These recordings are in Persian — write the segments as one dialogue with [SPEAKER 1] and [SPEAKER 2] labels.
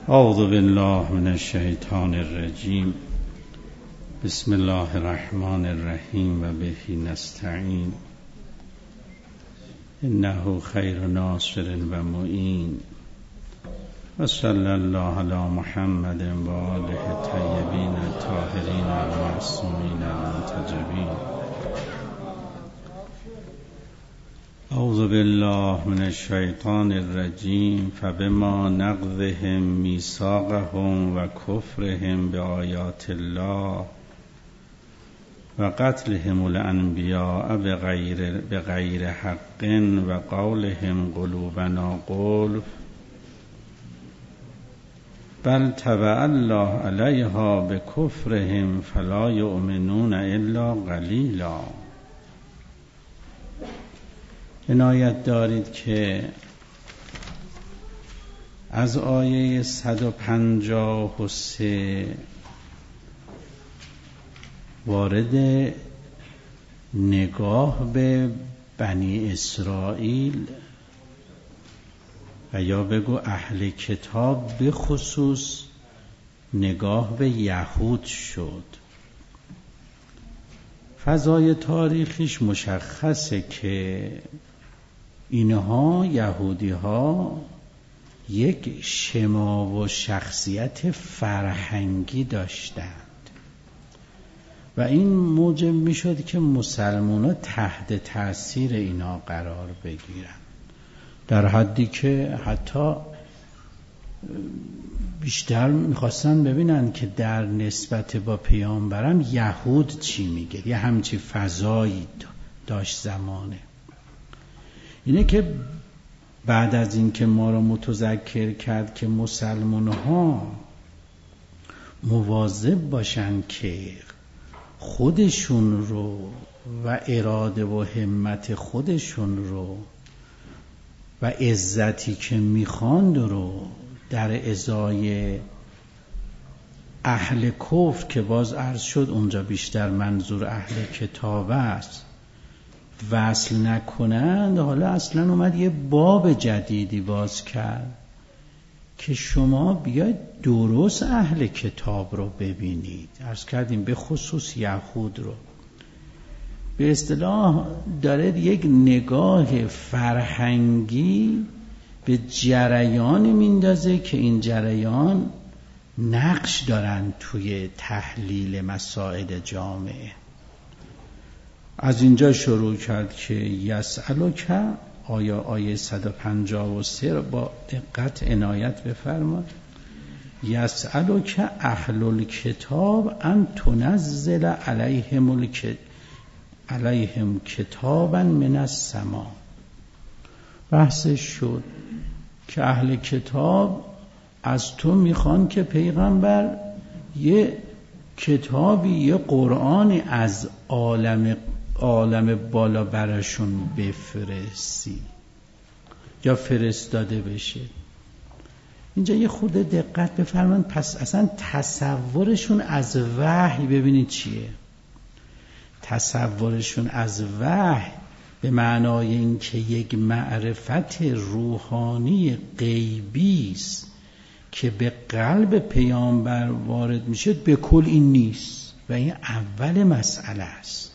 [SPEAKER 1] اعوذ بالله من الشیطان الرجیم. بسم الله الرحمن الرحیم و به نستعین. انه خیر ناصر و معین. و صلی الله علی محمد و آله الطیبین الطاهرین المعصومین المنتجبین. اعوذ بالله من الشیطان الرجیم. فبما نقضهم میثاقهم و کفرهم بآیات الله و قتلهم الانبیاء بغیر حق و قولهم قلوبنا غلف بل طبع الله علیها بکفرهم فلا یؤمنون الا قلیلا. عنایت دارید که از آیه 153 وارد نگاه به بنی اسرائیل و یا بگو اهل کتاب به خصوص نگاه به یهود شد. فضای تاریخیش مشخصه که اینها یهودی ها یک شما و شخصیت فرهنگی داشتند و این موجب می شد که مسلمان ها تحت تأثیر اینا قرار بگیرن، در حدی که حتی بیشتر میخواستن ببینن که در نسبت با پیامبرم یهود چی میگه. یه همچی فضایی داشت زمانه. اینه که بعد از این که ما رو متذکر کرد که مسلمان ها مواظب باشن که خودشون رو و اراده و همت خودشون رو و عزتی که میخواند رو در ازای اهل کفر که باز عرض شد اونجا بیشتر منظور اهل کتاب است وصل نکنند. حالا اصلا اومد یه باب جدیدی باز کرد که شما بیاید درست اهل کتاب رو ببینید. عرض کردیم به خصوص یهود رو به اصطلاح داره یک نگاه فرهنگی به جریانی میندازه که این جریان نقش دارن توی تحلیل مسائل جامعه. از اینجا شروع کرد که یسألک آیه 153 رو با دقت عنایت بفرمایید. یسألک اهل الکتاب ان تنزل علیهم کتابا من السماء. بحثش شد که اهل کتاب از تو میخوان که پیغمبر یه کتابی یه قرآنی از عالم بالا براشون بفرستی یا فرستاده بشه. اینجا یه خورده دقت بفرمایید. پس اصلا تصورشون از وحی ببینید چیه. تصورشون از وحی به معنای اینکه یک معرفت روحانی غیبی است که به قلب پیامبر وارد میشه به کل این نیست و این اول مسئله است.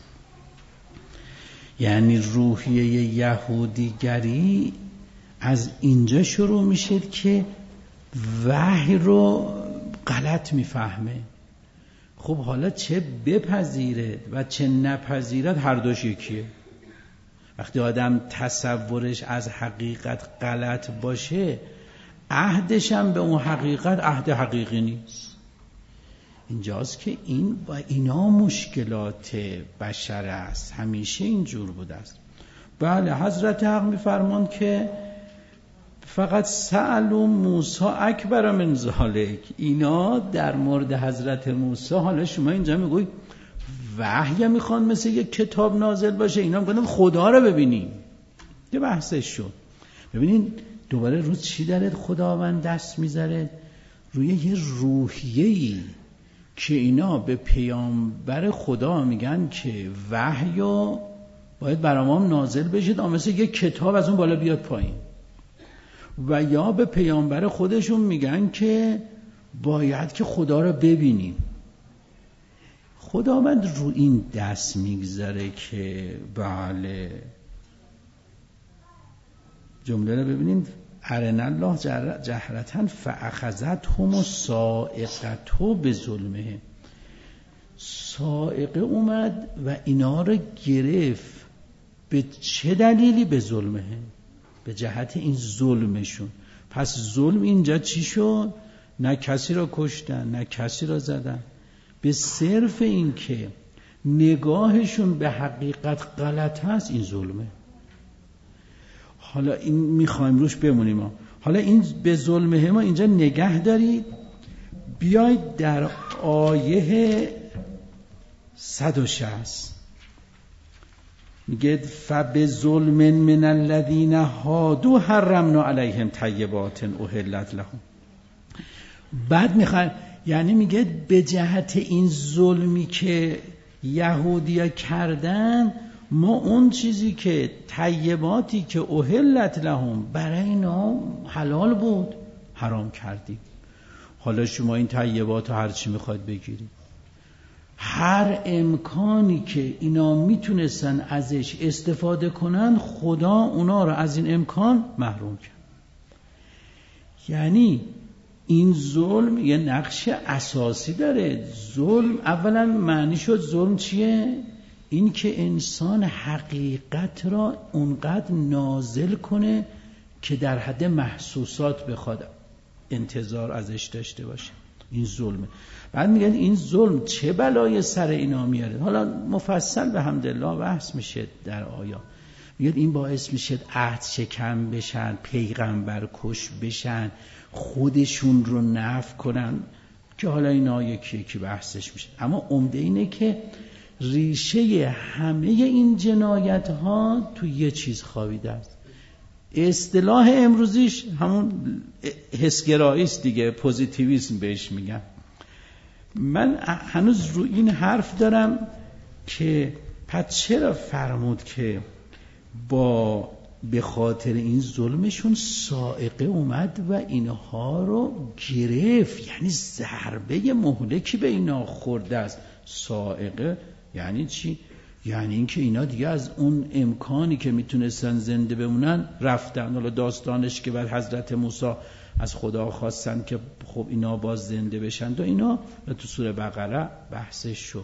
[SPEAKER 1] یعنی روحیه یهودیگری از اینجا شروع میشه که وحی رو غلط میفهمه. خب حالا چه بپذیرد و چه نپذیرد هر دوش یکیه. وقتی آدم تصورش از حقیقت غلط باشه عهدش هم به اون حقیقت عهد حقیقی نیست. اینجاست که این با اینا مشکلات بشر است. همیشه اینجور بوده است. بله حضرت حق میفرمان که فقط سألوا موسی اکبر من ذالک. اینا در مورد حضرت موسی حالا شما اینجا میگوی وحی میخوان مثل یک کتاب نازل باشه، اینا میگن خدا رو ببینیم. یه بحثش شد. ببینین دوباره روز چی داره خداوند دست میذاره؟ روی یه روحیه‌ای که اینا به پیامبر خدا میگن که وحی باید برامون نازل بشه تا مثل یک کتاب از اون بالا بیاد پایین. و یا به پیامبر خودشون میگن که باید که خدا رو ببینیم. خداوند رو این دست میگذاره که بله، جمله رو ببینید، ارنا الله جهرتن فاخذتهم الصاعقه بظلمهم. صاعقه اومد و اینا رو گرفت. به چه دلیلی؟ به ظلمهم، به جهت این ظلمشون. پس ظلم اینجا چی شد؟ نه کسی را کشتن، نه کسی را زدن، به صرف این که نگاهشون به حقیقت غلط هست، این ظلمه. حالا این میخوایم روش بمونیم. حالا این به ظلمه ما اینجا نگه دارید. بیایید در آیه 160 میگه فبظلم من الذین هادوا حرمنا علیهم طیبات احلت لهم. بعد میخواد، یعنی میگه به جهت این ظلمی که یهودیا کردن، ما اون چیزی که طیباتی که احلت لهم برای اینا حلال بود حرام کردیم. حالا شما این طیبات رو هر چی میخواد بگیرید، هر امکانی که اینا میتونستن ازش استفاده کنن، خدا اونا رو از این امکان محروم کرد. یعنی این ظلم یه نقش اساسی داره. ظلم اولا معنی شد ظلم چیه؟ این که انسان حقیقت را اونقدر نازل کنه که در حد محسوسات بخواد انتظار ازش داشته باشه، این ظلمه. بعد میگن این ظلم چه بلای سر اینا میاره. حالا مفصل به حمدالله بحث میشه در آیات. میگن این باعث میشه عهد شکن بشن، پیغمبر کش بشن، خودشون رو نفی کنن، که حالا اینا یکی یکی بحثش میشه. اما عمده اینه که ریشه همه این جنایت ها تو یه چیز خوابیده است. اصطلاح امروزیش همون حسگرایی است دیگه، پوزیتیویسم بهش میگن. من هنوز رو این حرف دارم که پس چرا فرمود که به خاطر این ظلمشون صاعقه اومد و اینها رو گرفت. یعنی ضربه مهلکی به اینا خورده است. صاعقه یعنی چی؟ یعنی اینکه اینا دیگه از اون امکانی که میتونستن زنده بمونن رفتن. حالا داستانش که بعد حضرت موسی از خدا خواستن که خب اینا باز زنده بشن و اینا تو سوره بقره بحثش شد.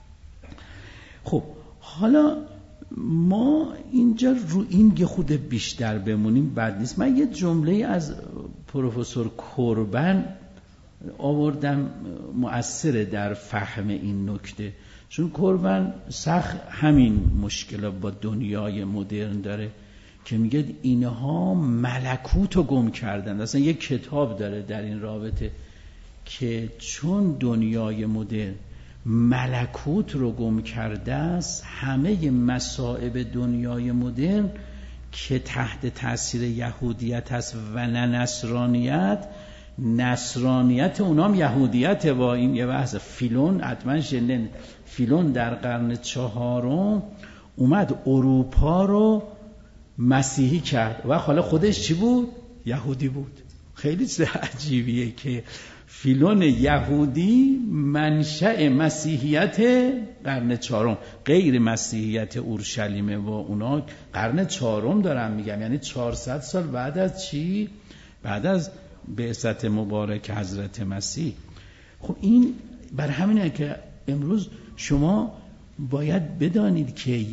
[SPEAKER 1] خب حالا ما اینجا رو این یه خود بیشتر بمونیم بد نیست. من یه جمله از پروفسور کوربن آوردم مؤثره در فهم این نکته، چون کوربن سخت همین مشکل با دنیای مدرن داره که میگه اینها ملکوت رو گم کردن. اصلا یک کتاب داره در این رابطه که چون دنیای مدرن ملکوت رو گم کرده است، همه مصائب دنیای مدرن که تحت تاثیر یهودیت است و نه نصرانیت، نصرانیت اونام یهودیت. و این یه بحث فیلون حتما شنیدن. فیلون در قرن 4 اومد اروپا رو مسیحی کرد و حالا خودش چی بود؟ یهودی بود. خیلی چیز عجیبیه که فیلون یهودی منشأ مسیحیت قرن 4، غیر مسیحیت اورشلیمه و اونا قرن 4 دارم میگم، یعنی 400 سال بعد از چی؟ بعد از بعثت مبارک حضرت مسیح. خب این بر همینه که امروز شما باید بدانید که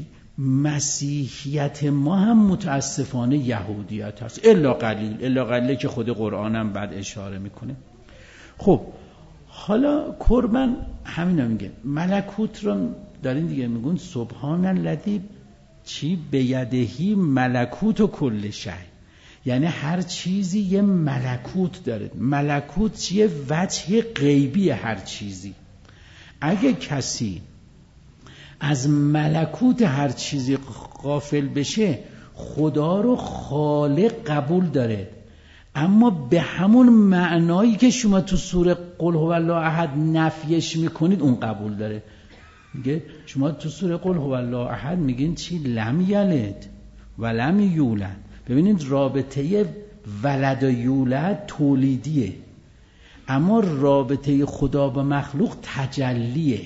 [SPEAKER 1] مسیحیت ما هم متاسفانه یهودیت هست، الا قلیل که خود قرآن هم بعد اشاره میکنه. خب حالا کوربن همین میگه ملکوت رو دارین دیگه، میگون سبحان الذی چی بیدهی ملکوت و کل شی، یعنی هر چیزی یه ملکوت داره. ملکوت چیه؟ وجه غیبی هر چیزی. اگه کسی از ملکوت هر چیزی غافل بشه، خدا رو خالق قبول داره، اما به همون معنایی که شما تو سوره قل هو الله احد نفیش میکنید اون قبول داره. میگه شما تو سوره قل هو الله احد میگین چی؟ لم یلد و لم یولد. ببینید رابطه ولد و یولد تولیدیه، اما رابطه خدا با مخلوق تجلیه.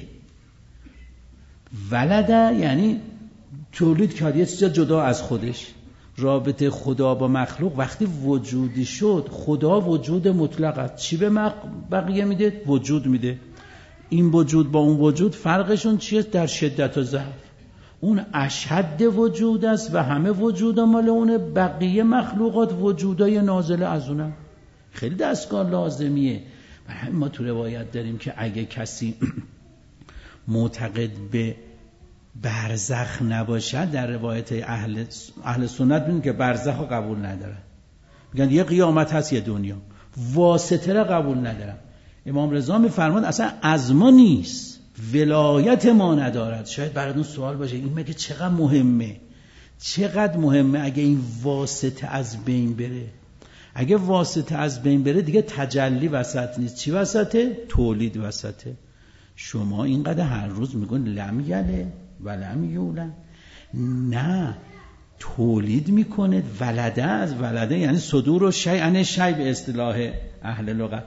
[SPEAKER 1] ولد یعنی تولید کرد یه چیز جدا از خودش. رابطه خدا با مخلوق وقتی وجودی شد، خدا وجود مطلق است. چی به بقیه میده؟ وجود میده. این وجود با اون وجود فرقشون چیه؟ در شدت و ضعف. اون اشد وجود است و همه وجود مال اونه، بقیه مخلوقات وجودای نازله از اونم. خیلی دستگاه لازمیه. برای همین ما تو روایت داریم که اگه کسی معتقد به برزخ نباشد، در روایت اهل سنت میگن که برزخ رو قبول ندارن، میگن یه قیامت هست یه دنیا، واسطه رو قبول ندارن. امام رضا میفرماد اصلا از ما نیست، ولایت ما ندارد. شاید براتون سوال باشه این مگه چقدر مهمه؟ چقدر مهمه اگه این واسطه از بین بره؟ اگه واسطه از بین بره دیگه تجلی وسط نیست. چی وسطه؟ تولید وسطه. شما اینقدر هر روز میگن لم یله و لم یولد، نه، تولید میکنه. ولده از ولده یعنی صدور و شیء شیء به اصطلاح اهل لغت.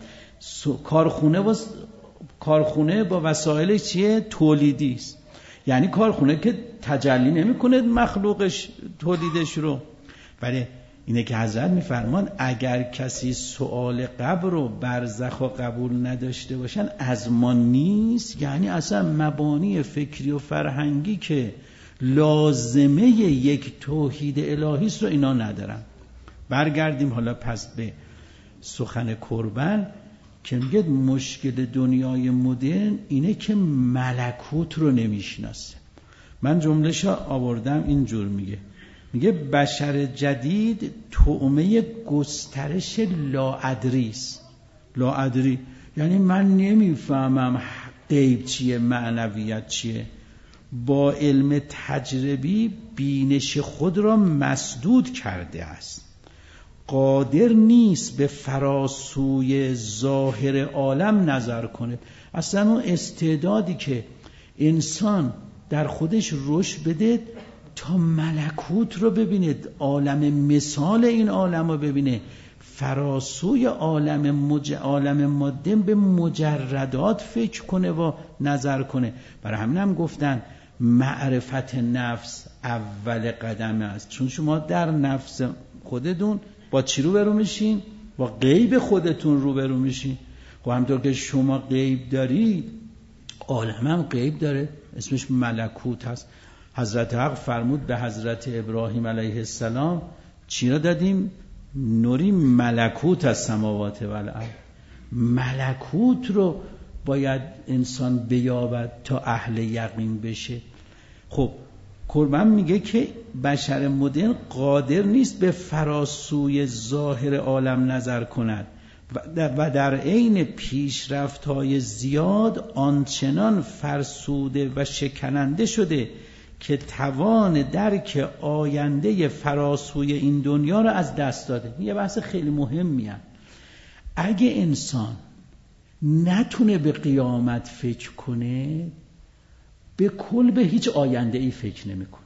[SPEAKER 1] کارخونه با وسایل چیه؟ تولیدی است. یعنی کارخونه که تجلی نمیکنه مخلوقش تولیدش رو. ولی اینه که حضرت میفرمان اگر کسی سؤال قبر و برزخ و قبول نداشته باشن از ما نیست، یعنی اصلا مبانی فکری و فرهنگی که لازمه یک توحید الهی است رو اینا ندارن. برگردیم حالا پس به سخن قربان که میگه مشکل دنیای مدرن اینه که ملکوت رو نمیشناسه. من جمله‌شو آوردم اینجور میگه بشر جدید طعمه گسترش لاادری است. لاادری یعنی من نمیفهمم غیب چیه، معنویت چیه. با علم تجربی بینش خود را مسدود کرده است، قادر نیست به فراسوی ظاهر عالم نظر کنه. اصلا اون استعدادی که انسان در خودش رشد بده تا ملکوت رو ببینه، عالم مثال این عالم رو ببینه، فراسوی عالم ماده به مجردات فکر کنه و نظر کنه. برای همین هم گفتن معرفت نفس اول قدم است، چون شما در نفس خودتون با چی روبرو میشین؟ با غیب خودتون روبرو میشین. خب همونطور که شما غیب دارید، عالم هم غیب داره، اسمش ملکوت هست. حضرت حق فرمود به حضرت ابراهیم علیه السلام چی را دادیم؟ نوری ملکوت از سماوات و الارض. ملکوت رو باید انسان بیابد تا اهل یقین بشه. خب قربان میگه که بشر مدرن قادر نیست به فراسوی ظاهر عالم نظر کند و در عین پیشرفت‌های زیاد آنچنان فرسوده و شکننده شده که توان درک آینده فراسوی این دنیا رو از دست داده. یه بحث خیلی مهمیه. اگه انسان نتونه به قیامت فکر کنه، به کل به هیچ آینده ای فکر نمیکنه.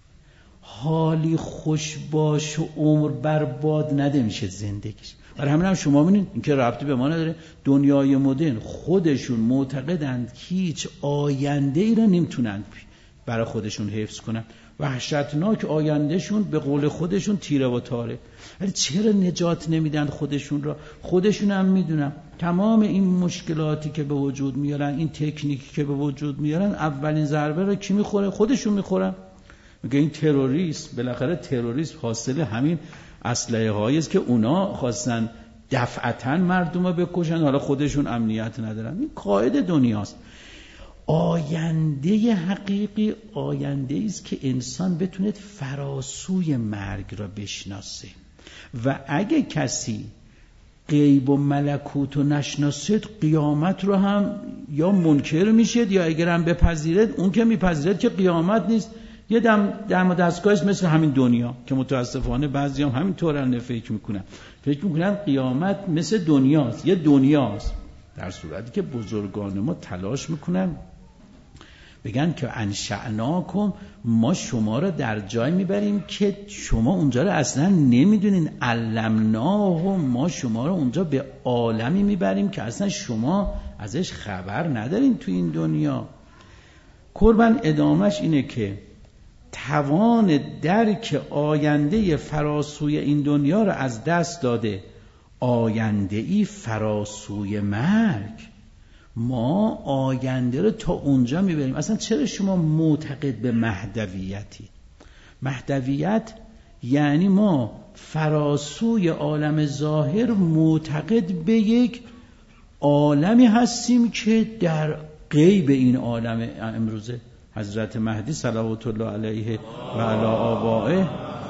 [SPEAKER 1] حالی خوش باش و عمر برباد نده میشه زندگیش. برای همین هم شما ببینید این که ربطی به ما نداره، دنیای مدرن خودشون معتقدند هیچ آینده ای رو نمیتونن برای خودشون حفظ کنن. وحشتناک آیندهشون به قول خودشون تیره و تاره. ولی چرا نجات نمیدن خودشون را؟ خودشون هم میدونن تمام این مشکلاتی که به وجود میارن، این تکنیکی که به وجود میارن، اولین ضربه رو کی میخوره؟ خودشون میخورن. میگه این تروریست، بالاخره تروریست حاصل همین اسلحه هایی است که اونا خواستن دفعتاً مردم رو بکشن، حالا خودشون امنیت ندارن. این قاعده دنیاست. آینده حقیقی آینده است که انسان بتونه فراسوی مرگ را بشناسه. و اگه کسی غیب و ملکوت رو نشناسه، قیامت رو هم یا منکر میشه یا اگر هم بپذیرد، اون که میپذیرد که قیامت نیست، یه دم و دستگاهش مثل همین دنیا که متاسفانه بعضی هم همین طورن فکر میکنن قیامت مثل دنیاست، یه دنیاست، در صورتی که بزرگان ما تلاش میکنن بگن که انشأناکم، ما شما را در جای میبریم که شما اونجا را اصلا نمیدونین. علمناه، ما شما را اونجا به عالمی میبریم که اصلا شما ازش خبر ندارین تو این دنیا. قربان ادامش اینه که توان درک آینده فراسوی این دنیا را از دست داده، آینده ای فراسوی مرگ. ما آینده رو تا اونجا میبریم. اصلا چرا شما معتقد به مهدویتی؟ مهدویت یعنی ما فراسوی عالم ظاهر معتقد به یک عالمی هستیم که در غیب این عالم امروزه حضرت مهدی صلوات الله علیه و علی آبائه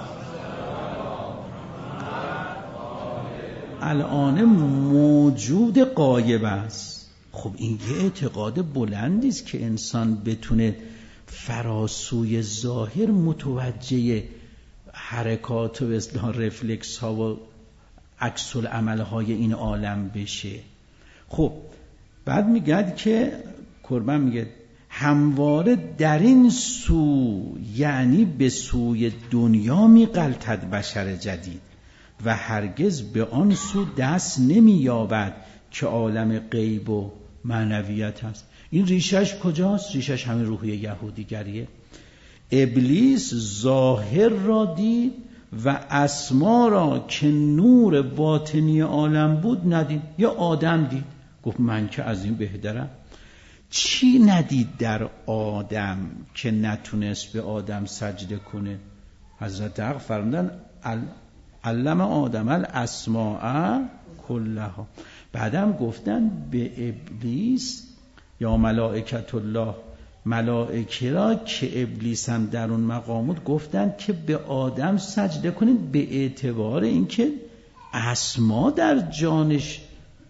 [SPEAKER 1] الان موجود غایب است. خب این یه اعتقاد بلندی است که انسان بتونه فراسوی ظاهر متوجه حرکات و اصلاح رفلکس ها و عکس العمل های این عالم بشه. خب بعد میگه که قربان میگه همواره در این سو، یعنی به سوی دنیا میغلطد بشر جدید و هرگز به آن سو دست نمییابد که عالم غیب و معنویت هست. این ریشش کجاست؟ ریشش همین روحیه یهودیگریه. ابلیس ظاهر را دید و اسما را که نور باطنی عالم بود ندید. یا آدم دید، گفت من که از این بهترم. چی ندید در آدم که نتونست به آدم سجده کنه؟ حضرت حق فرمودن علم آدم الاسماء کلها. بعدم گفتن به ابلیس یا ملائکت الله، ملائکه را که ابلیس هم در اون مقام بود، گفتن که به آدم سجده کنید به اعتبار اینکه اسما در جانش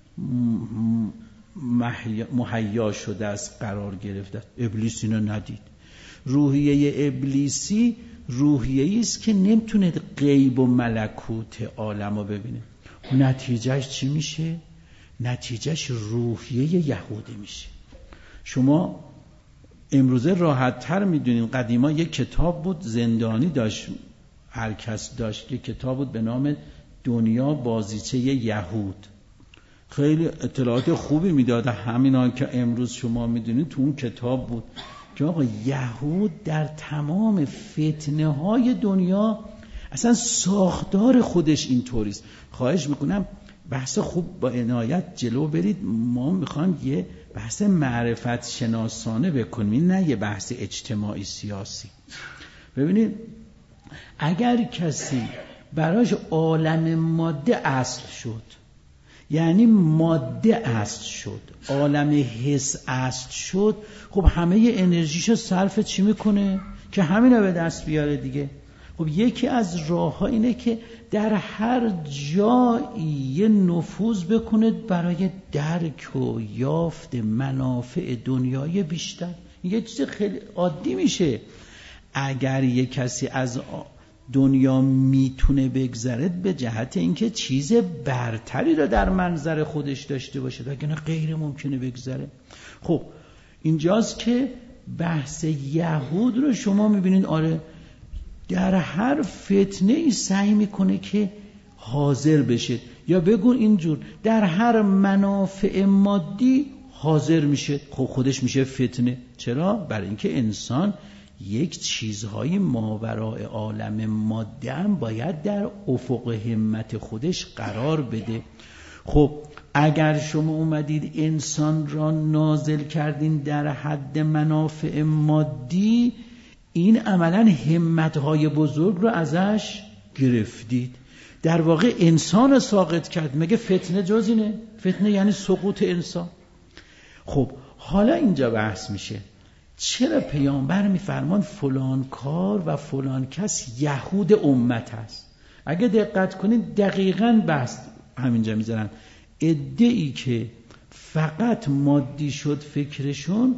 [SPEAKER 1] مهیا شده است، قرار گرفته. ابلیس اینو ندید. روحیه ابلیسی روحیه‌ای است که نمیتونه غیب و ملکوت عالم رو ببینه. نتیجهش چی میشه؟ نتیجهش روحیه یهودی میشه. شما امروزه راحت تر میدونین. قدیما یک کتاب بود زندانی داشت، هر کس داشت، یک کتاب بود به نام دنیا بازیچه یهود. خیلی اطلاعات خوبی میداده، همینا که امروز شما میدونید تو اون کتاب بود که آقا یهود در تمام فتنه های دنیا اصلا ساختار خودش اینطوریست. خواهش میکنم بحث خوب با عنایت جلو برید. ما میخوایم یه بحث معرفت شناسانه بکنیم، نه یه بحث اجتماعی سیاسی. ببینید اگر کسی براش عالم ماده اصل شد، یعنی ماده اصل شد، عالم حس اصل شد، خب همه انرژیشو صرف چی میکنه؟ که همینا به دست بیاره دیگه. خب یکی از راه ها اینه که در هر جایی یه نفوذ بکنه برای درک و یافت منافع دنیای بیشتر. یه چیز خیلی عادی میشه. اگر یه کسی از دنیا میتونه بگذره به جهت اینکه چیز برتری رو در منظر خودش داشته باشه، وگرنه غیر ممکنه بگذره. خب اینجاست که بحث یهود رو شما میبینید. آره در هر فتنه ای سعی میکنه که حاضر بشه، یا بگو اینجور در هر منافع مادی حاضر میشه. خب خودش میشه فتنه. چرا؟ برای اینکه انسان یک چیزهای ماورای عالم ماده هم باید در افق همت خودش قرار بده. خب اگر شما اومدید انسان را نازل کردین در حد منافع مادی، این عملاً همتهای بزرگ رو ازش گرفتید. در واقع انسان رو ساقط کرد. مگه فتنه جز اینه؟ فتنه یعنی سقوط انسان. خب حالا اینجا بحث میشه چرا پیامبر میفرمان فلان کار و فلان کس یهود امت هست. اگه دقت کنید دقیقاً بحث همینجا میذارن. عده‌ای که فقط مادی شد فکرشون،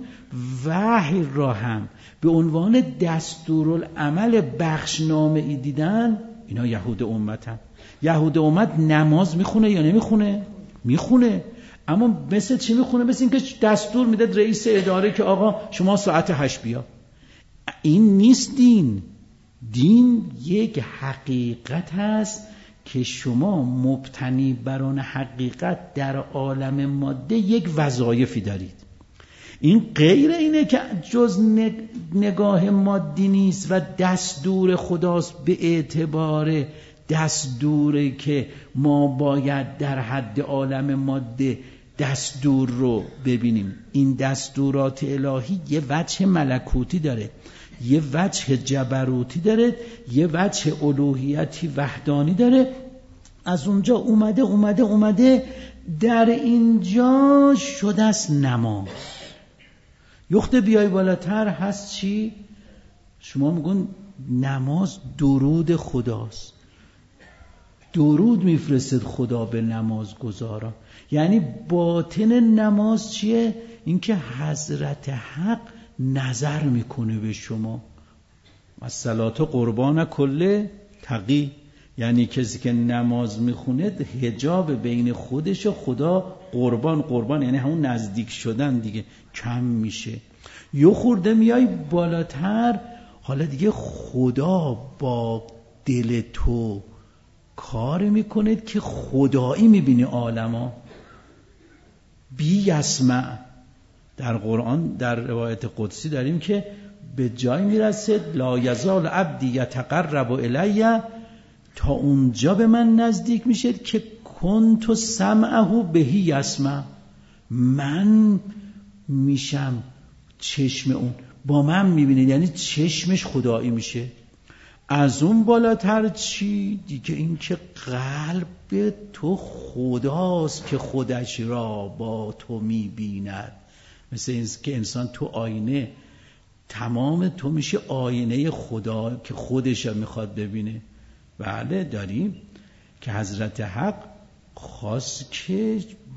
[SPEAKER 1] وحی را هم به عنوان دستورالعمل بخشنامه ای دیدن، اینا یهود امتن. یهود امت نماز میخونه یا نمیخونه؟ میخونه. اما مثل چی میخونه؟ مثل این که دستور میده رئیس اداره که آقا شما ساعت 8 بیا. این نیست دین. دین یک حقیقت هست که شما مبتنی بر آن حقیقت در عالم ماده یک وظایفی دارید. این غیر اینه که جز نگاه مادی نیست و دستور خداست به اعتبار دستوری که ما باید در حد عالم ماده دستور رو ببینیم. این دستورات الهی یه وجه ملکوتی داره، یه وجه جبروتی داره، یه وجه الوهیتی وحدانی داره. از اونجا اومده در اینجا شده است نماز. یخت بیای بالاتر هست چی؟ شما میگن نماز درود خداست. درود میفرستد خدا به نماز گزارا. یعنی باطن نماز چیه؟ اینکه حضرت حق نظر میکنه به شما. الصلاة قربان کل تقی، یعنی کسی که نماز میخونه حجاب بین خودش و خدا قربان یعنی همون نزدیک شدن دیگه کم میشه. یه خورده میای بالاتر، حالا دیگه خدا با دل تو کار میکنه که خدایی میبینی عالما. بی یسمع در قرآن در روایت قدسی داریم که به جای میرسد لا یزال عبدی یتقرب الی، تا اونجا به من نزدیک میشه که کنت سمعه بهی یسمع، من میشم چشم اون، با من میبینه، یعنی چشمش خدایی میشه. از اون بالاتر چی دیگه؟ این که قلب تو خداست که خودش را با تو میبیند. مثل این که انسان تو آینه تمام تو میشه آینه خدا که خودش میخواد ببینه. بله داریم که حضرت حق خواست که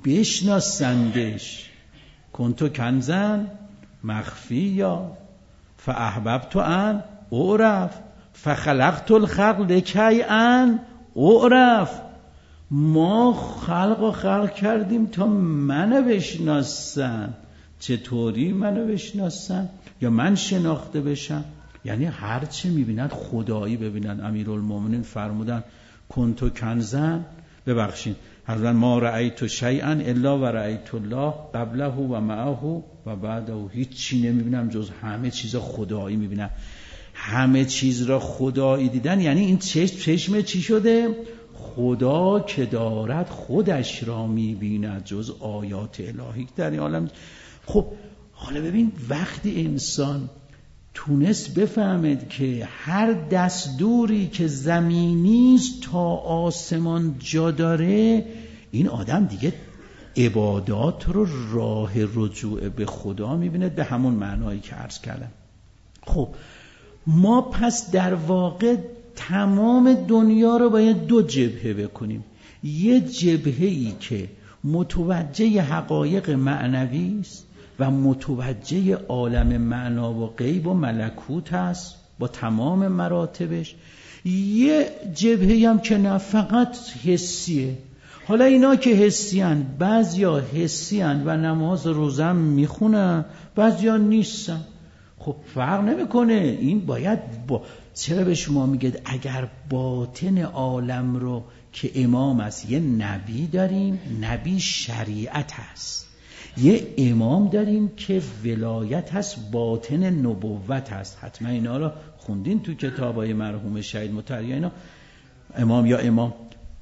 [SPEAKER 1] بشناسندش. کنتو کنزن مخفی یا فاحببت ان اعرف فخلقت الخلق لکی ان اعرف. ما خلق کردیم تا منو بشناسن. چطوری منو بشناسن؟ یا من شناخته بشم؟ یعنی هر چه میبینن خدایی ببینن. امیرالمومنین فرمودن کنتو کنزن، ببخشید حضرت ما رأیت شیئا الا و رأیت الله قبله و معه و بعده. هیچی نمیبینم جز همه چیز خدایی میبینم. همه چیز را خدایی دیدن یعنی این چشم چی شده؟ خدا که دارد خودش را میبیند جز آیات الهی در این عالم. خب حالا ببین وقتی انسان تونست بفهمد که هر دستوری که زمینیست تا آسمان جا داره، این آدم دیگه عبادات رو راه رجوع به خدا میبینه به همون معنایی که عرض کردم. خب ما پس در واقع تمام دنیا رو باید دو جبهه بکنیم. یه جبهه‌ای که متوجه حقایق معنوی است و متوجه عالم معنا و غیب و ملکوت است با تمام مراتبش. یه جبهه‌ای هم که نه فقط حسیه. حالا اینا که حسیان، بعضیا حسیان و نماز روزم میخونن، بعضیا نیستن. خب فرق نمیکنه. این باید چرا به شما میگه اگر باطن عالم رو که امام است، یه نبی داریم، نبی شریعت هست، یه امام داریم که ولایت هست، باطن نبوت هست. حتما اینا رو خوندین تو کتابای مرحوم شهید مطهری. اینا امام یا امام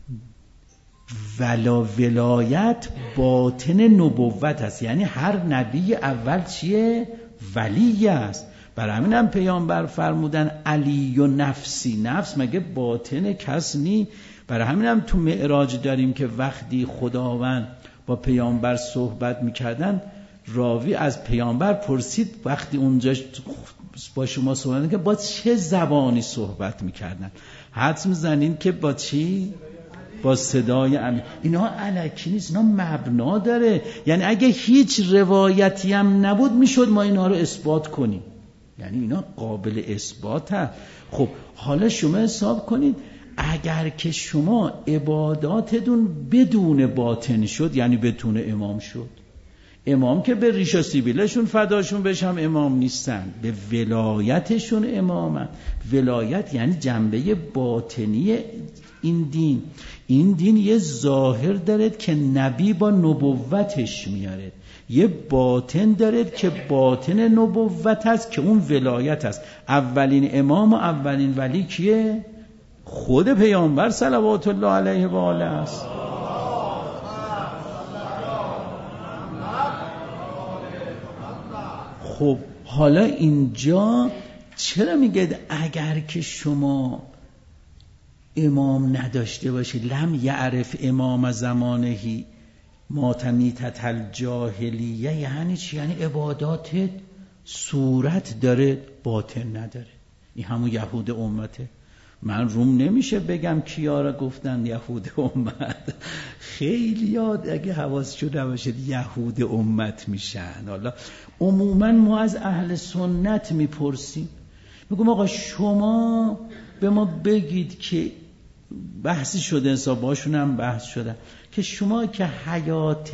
[SPEAKER 1] ولایت باطن نبوت هست، یعنی هر نبی اول چیه؟ ولی است. برای همین هم پیامبر فرمودن علی و نفسی. نفس مگه باطن کس نی؟ برای همین هم تو معراج داریم که وقتی خداوند با پیامبر صحبت میکردن، راوی از پیامبر پرسید وقتی اونجا با شما صحبت که با چه زبانی صحبت میکردن؟ حدس میزنین که با چی؟ با صدای امین. اینا الکی نیست، اینا مبنا داره. یعنی اگه هیچ روایتی هم نبود میشد ما اینا رو اثبات کنیم. یعنی اینا قابل اثبات هست. خب حالا شما حساب کنید اگر که شما عباداتتون بدون باطن شد، یعنی بدون امام شد، امام که به ریش و سیبیلشون فداشون بشم امام نیستن، به ولایتشون امامن. ولایت یعنی جنبه باطنی این دین. این دین یه ظاهر دارد که نبی با نبوتش میاره، یه باطن دارد که باطن نبوت هست که اون ولایت هست. اولین امام و اولین ولی کیه؟ خود پیامبر صلوات الله علیه و آله است. خب حالا اینجا چرا میگه اگر که شما امام نداشته باشی، لم یعرف امام زمانهی ماتمیتت الجاهلیه، یعنی چی؟ یعنی عباداتت صورت داره باطن نداره. این همون یهود امته. من روم نمیشه بگم کیا را گفتن یهود امت، خیلی یاد اگه حواسشو نباشه یهود امت میشن. حالا عموما ما از اهل سنت میپرسیم، میگم آقا شما به ما بگید که بحثی شده، انصاباشون هم بحث شده که شما که حیات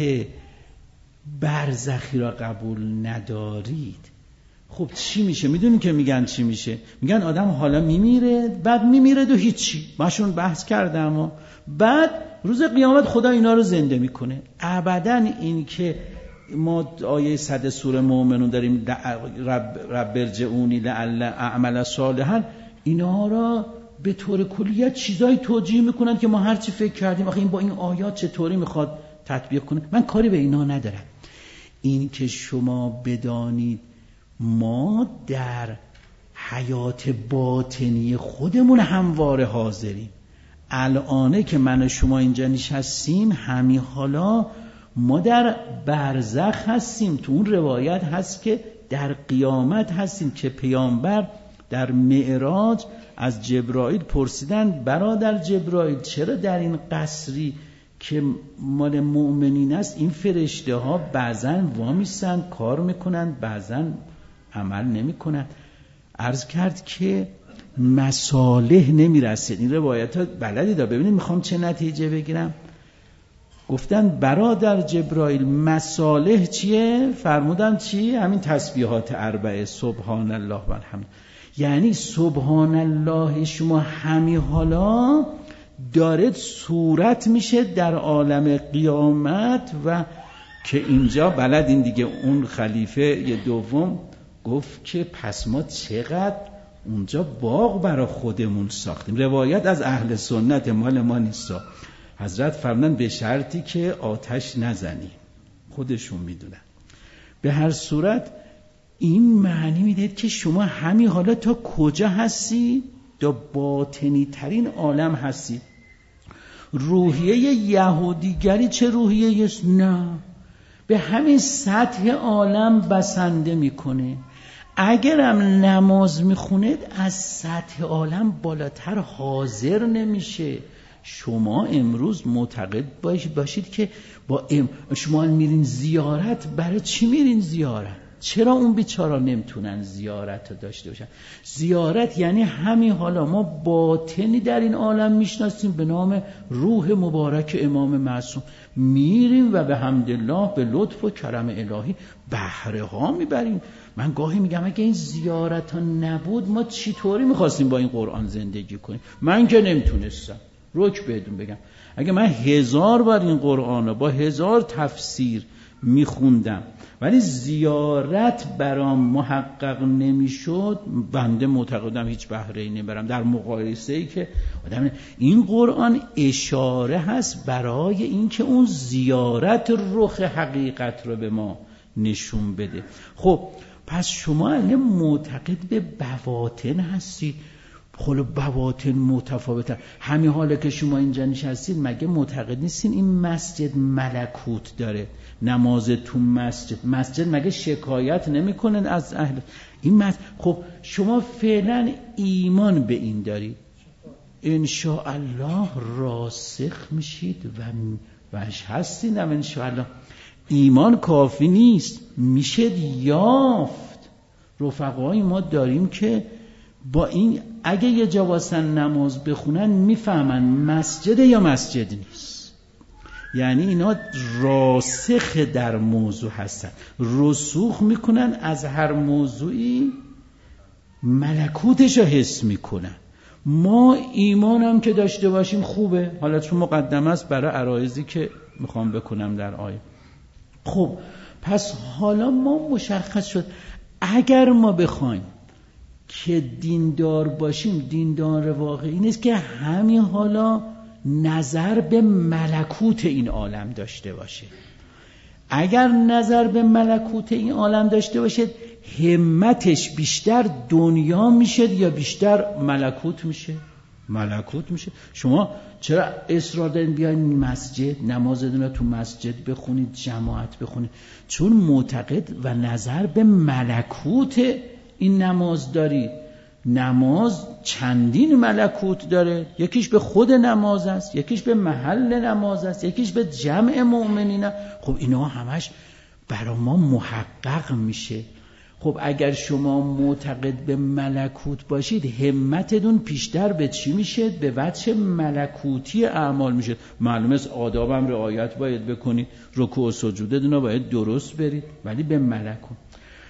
[SPEAKER 1] برزخی را قبول ندارید، خب چی میشه؟ میدونی که میگن چی میشه؟ میگن آدم حالا میمیره، بعد میمیره و هیچی. ماشون بحث کردم و بعد روز قیامت خدا اینا رو زنده میکنه. ابداً این که ما آیه 100 سوره مومنون داریم رب ارجعونی لعل اعمل صالحا، اینا را به طور کلیت چیزای توجیه میکنن که ما هرچی فکر کردیم آخه این با این آیات چطوری میخواد تطبیق کنه. من کاری به اینا ندارم. این که شما بدانید ما در حیات باطنی خودمون همواره حاضریم. الانه که من و شما اینجا نشستیم، همین حالا ما در برزخ هستیم. تو اون روایت هست که در قیامت هستیم که پیامبر در معراج از جبرائیل پرسیدن برادر جبرائیل چرا در این قصری که مال مؤمنین است این فرشته ها بعضن وامیستن کار میکنن بعضن عمل نمیکنن؟ عرض کرد که مصالح نمیرسید. این روایت ها بلدی دا، ببینید میخوام چه نتیجه بگیرم. گفتن برادر جبرائیل مصالح چیه؟ فرمودن چی؟ همین تسبیحات اربعه، سبحان الله و الحمد. یعنی سبحان الله شما همین حالا دارد صورت میشه در عالم قیامت. و که اینجا بلدین دیگه، اون خلیفه دوم گفت که پس ما چقدر اونجا باغ برای خودمون ساختیم. روایت از اهل سنت، مال ما نیست. حضرت فرمودن به شرطی که آتش نزنیم، خودشون میدونن. به هر صورت این معنی میده که شما همین حالا تا کجا هستی؟ تا باطنی ترین عالم هستی. روحیه یهودیگری چه روحیه است؟ نه، به همین سطح عالم بسنده میکنه. اگرم نماز میخونید از سطح عالم بالاتر حاضر نمیشه. شما امروز معتقد باشید که با شما میرین زیارت، برای چی میرین زیارت؟ چرا اون بیچارا نمیتونن زیارت رو داشته باشن؟ زیارت یعنی همین حالا ما باطنی در این عالم میشناسیم به نام روح مبارک امام معصوم، میریم و به حمدالله به لطف و کرم الهی بهره ها میبریم. من گاهی میگم اگه این زیارت ها نبود ما چطوری میخواستیم با این قرآن زندگی کنیم؟ من که نمیتونستم. رک بهتون بگم اگه من 1000 بار این قرآن رو با 1000 تفسیر میخوندم ولی زیارت برام محقق نمیشد، بنده معتقدم هیچ بهره‌ای نمیبرم. در مقایسه‌ای که آدم این قرآن اشاره هست برای اینکه اون زیارت رخ حقیقت رو به ما نشون بده. خب پس شما الان معتقد به بواطن هستید. خب بواطن متفاوته. همین حالا که شما اینجا نشستید مگه معتقد نیستین این مسجد ملکوت داره؟ نماز تو مسجد مگه شکایت نمیکنن از اهل این مسجد؟ خب شما فعلا ایمان به این دارید، انشاءالله راسخ میشید و هستین. انشاءالله ایمان کافی نیست، میشه یافت. رفقای ما داریم که با این اگه یه جا واسن نماز بخونن میفهمن مسجد یا مسجد نیست. یعنی اینا راسخ در موضوع هستن، رسوخ میکنن، از هر موضوعی ملکوتش رو حس میکنن. ما ایمانم که داشته باشیم خوبه، حالا چون مقدمه است برای عرایضی که میخوام بکنم در آیه. خب پس حالا ما مشخص شد اگر ما بخوایم که دیندار باشیم، دیندار واقعی نیست که همین حالا نظر به ملکوت این عالم داشته باشه. اگر نظر به ملکوت این عالم داشته باشه، همتش بیشتر دنیا میشه یا بیشتر ملکوت میشه؟ ملکوت میشه. شما چرا اصرار دارین بیاین مسجد، نمازتون رو تو مسجد بخونید، جماعت بخونید؟ چون معتقد و نظر به ملکوت این نماز دارید. نماز چندین ملکوت داره، یکیش به خود نماز است، یکیش به محل نماز است، یکیش به جمع مؤمنین. خب اینا همش برای ما محقق میشه. خب اگر شما معتقد به ملکوت باشید، همتتون بیشتر به چی میشه؟ به وجه ملکوتی اعمال میشه. معلومه است آدابم رعایت باید بکنید، رکوع و سجودتون رو باید درست برید، ولی به ملکوت.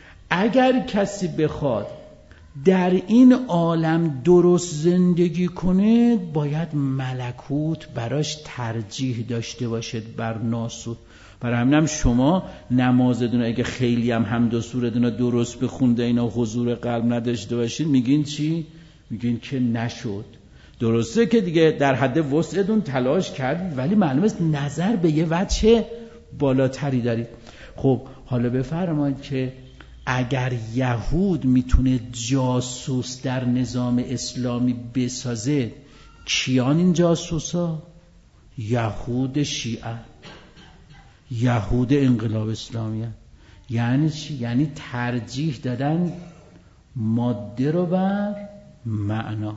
[SPEAKER 1] اگر کسی بخواد در این عالم درست زندگی کنه، باید ملکوت براش ترجیح داشته باشد بر ناسوت. برای همینم شما نمازتون اگه خیلی هم حمد و سورتون درست بخونده اینا حضور قلب نداشته باشید، میگین چی؟ میگین که نشد. درسته که دیگه در حد وسعتون تلاش کردید، ولی معلومه است نظر به یه وجه بالاتری دارید. خب حالا بفرمایید که اگر یهود میتونه جاسوس در نظام اسلامی بسازه، کیان این جاسوسا؟ یهود شیعه، یهود انقلاب اسلامی هست. یعنی چی؟ یعنی ترجیح دادن ماده رو بر معنا.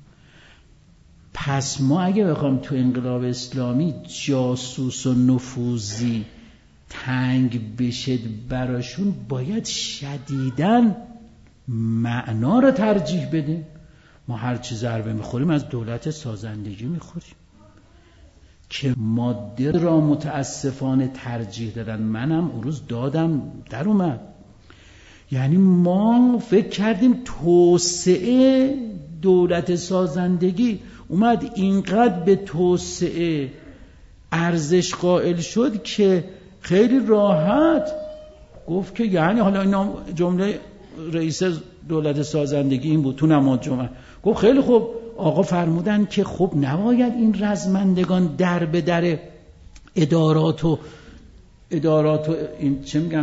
[SPEAKER 1] پس ما اگه بخوام تو انقلاب اسلامی جاسوس و نفوذی تنگ بشه براشون، باید شدیداً معنا رو ترجیح بدیم. ما هر چی ضربه میخوریم از دولت سازندگی میخوریم که ماده را متاسفانه ترجیح دادن. منم اون روز دادم در اومد. یعنی ما فکر کردیم توسعه دولت سازندگی اومد اینقدر به توسعه ارزش قائل شد که خیلی راحت گفت که یعنی حالا اینا جمله رئیس دولت سازندگی این بود تو نماز جمعه، گفت خیلی خوب آقا فرمودن که خب نباید این رزمندگان در به در ادارات و این چه میگم